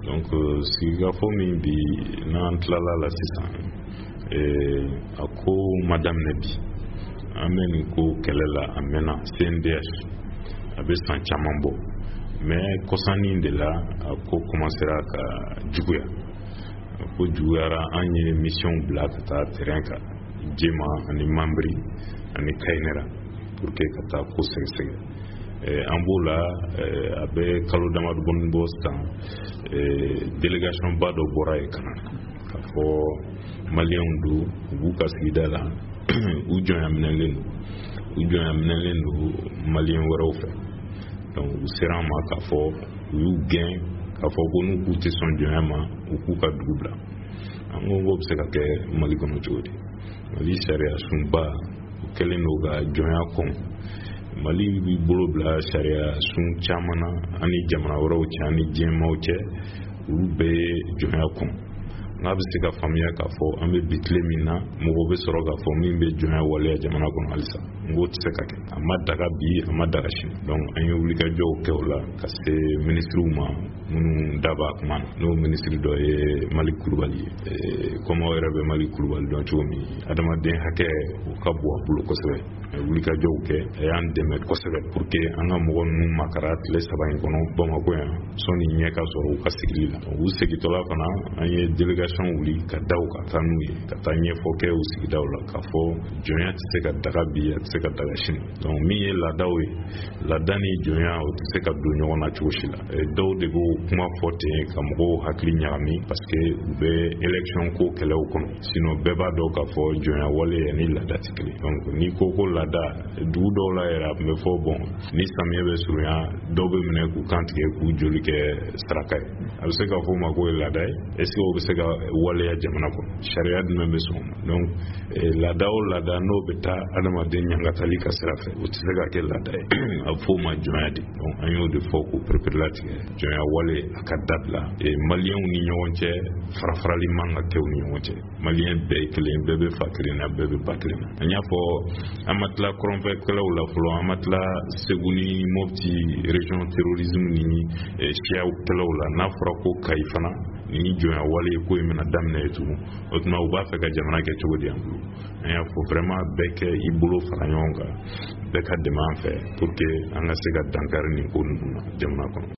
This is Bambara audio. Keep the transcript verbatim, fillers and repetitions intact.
donc sigikafɔ min bi n'an tilala la sisan a ko ma daminɛ bi an bɛ nin ko kɛlɛ la a mɛnna C N D H a bɛ san caman bɔ mais kɔsannin de la a ko commencera ka juguya a ko juguyara an ye mission bila ka taa terrain kan Jema ani Mambri ani Kayinera pour que ka taa ko sɛgɛsɛgɛ an b'o la a bɛ kalo damadɔ bɔ sisan délégation ba dɔ bɔra yen kana ka fɔ maliyɛnw don u b'u ka sigida la u jɔnya minɛlen don u jɔnya minɛlen don maliyɛn wɛrɛw fɛ donc u sera an ma k'a fɔ u y'u gɛn k'a fɔ ko n'u k'u tɛ sɔn jɔnya ma u k'u ka dugu bila an ko k'o bɛ se ka kɛ Mali kɔnɔ cogo di Mali sariya sunba u kɛlen don ka jɔnya kɔn Mali b'i bolo bila sariya sun caman na ani jamana wɛrɛw cɛ ani diɲɛmaaw cɛ olu bɛɛ ye jɔnya kɔn n'a bɛ se ka faamuya k'a fɔ an bɛ bi tile min na mɔgɔw bɛ sɔrɔ k'a fɔ min bɛ jɔnya waleya jamana kɔnɔ halisa n k'o tɛ se ka kɛ a ma daga bi a ma daga sini donc an ye wulikajɔw kɛ o la ka se ministriw ma minnu da b'a kuma na n'o ministre dɔ ye Mali Kulubali ye comme aw yɛrɛ bɛ Mali Kulubali dɔn cogo min adamaden hakɛ o ka bon a bolo kosɛbɛ a ye wulikajɔw kɛ a y'an dɛmɛ kosɛbɛ pour que an ka mɔgɔ ninnu makara tile saba in kɔnɔ Bamakɔ yan sɔnni ɲɛ ka sɔrɔ u ka sigili la u segintɔla fana an ye délégation wuli ka da u ka taa n'u ye ka taa ɲɛfɔ kɛ u sigidaw la k'a fɔ jɔnya tɛ se ka daga bi a tɛ se ka daga sini donc min ye laadaw ye laada ni jɔnya o tɛ se ka don ɲɔgɔn na cogo si la dɔw de b'o kuma fɔ ten ka mɔgɔw hakili ɲagami parce que u bɛ élection ko kɛlɛw kɔnɔ sinon bɛɛ b'a dɔn k'a fɔ jɔnya wale ani laada tɛ kelen donc n'i ko ko laada dugu dɔw la yɛrɛ a tun bɛ fɔ bon ni samiyɛ bɛ surunya dɔw bɛ minɛ k'u kan tigɛ k'u joli kɛ saraka ye a bɛ se ka fɔ o ma ko ye laada ye est ce que o bɛ se ka waleya jamana kɔnɔ sariya jumɛn bɛ sɔn o ma donc laada o laada n'o bɛ taa adamaden ɲangatali ka sira fɛ o tɛ se ka kɛ laada ye a bɛ fɔ o ma jɔnya de donc an y'o de fɔ k'o perepere-latigɛ jɔnya wale a ka dabila maliyɛnw ni ɲɔgɔn cɛ farafarali man ka kɛ u ni ɲɔgɔn cɛ maliyɛn bɛɛ ye kelen bɛɛ bɛ fa kelen na bɛɛ bɛ ba kelen na an y'a fɔ an ma tila kɔrɔnfɛkɛlaw la fɔlɔ an ma tila Segu ni Mopti région terrorisme ni siyaw kɛlaw la n'a fɔra ko Kayi fana ni jɔnya wale ko in bɛna daminɛ ye tugun o tuma u b'a fɛ ka jamana kɛ cogo di an bolo an y'a fɔ vraiment bɛɛ kɛ i bolo fara ɲɔgɔn kan bɛɛ ka dɛmɛ an fɛ pour que an ka se ka dankari nin ko ninnu na jamana kɔnɔ